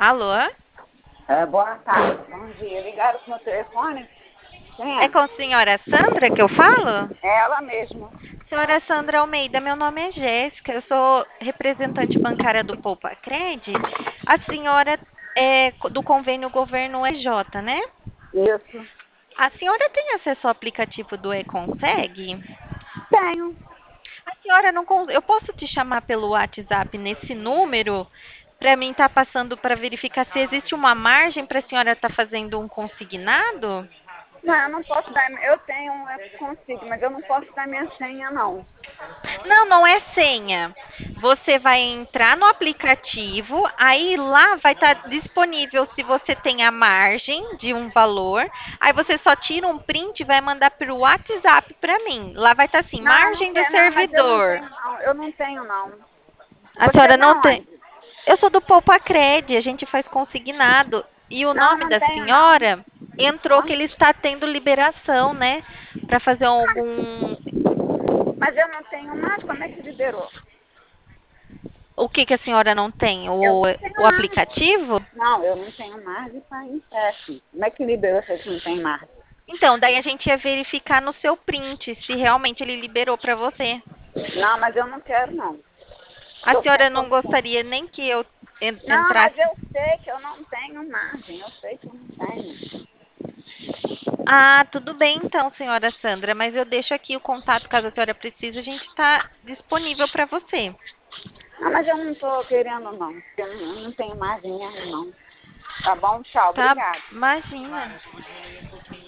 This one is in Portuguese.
Alô? Boa tarde, bom dia. Ligaram pro meu telefone? Quem É é? com a senhora Sandra que eu falo? É ela mesma. Senhora Sandra Almeida, meu nome é Jéssica, eu sou representante bancária do Poupa Cred. A senhora é do convênio Governo EJ, né? Isso. A senhora tem acesso ao aplicativo do E-Consegue? Tenho. A senhora não. Eu posso te chamar pelo WhatsApp nesse número para mim estar passando para verificar se existe uma margem para a senhora estar fazendo um consignado? Não, eu não posso dar. Eu tenho, eu consigo, mas eu não posso dar minha senha, não. Não, não é senha. Você vai entrar no aplicativo, aí lá vai estar disponível se você tem a margem de um valor. Aí você só tira um print e vai mandar pelo WhatsApp para mim. Lá vai estar assim, Não, não margem do quero, não, mas eu não servidor. tenho, não. Eu não tenho, não. A Você é senhora não da tem. onde? Eu sou do Poupa Cred, a gente faz consignado. E o Não, nome não da tenho, não. senhora entrou Hã? que ele está tendo liberação, né? Para fazer algum. Mas eu não tenho mais. Como é que liberou? O que que a senhora não tem? Eu O, não tenho, o não. aplicativo? Não, eu não tenho mais e está em teste. Como é que liberou se eu não tenho mais? Então, daí a gente ia verificar no seu print se realmente ele liberou para você. Não, mas eu não quero, não. A Tô senhora não sem. gostaria nem que eu Não, mas entrasse. eu sei que eu não tenho margem. Eu sei que eu não tenho. Ah, tudo bem então, senhora Sandra, mas eu deixo aqui o contato caso a senhora precise, a gente está disponível para você. Não, mas eu não tô querendo, não. Eu não tenho margem mesmo, não. Tá bom? Tchau. Tá? Obrigada. Imagina.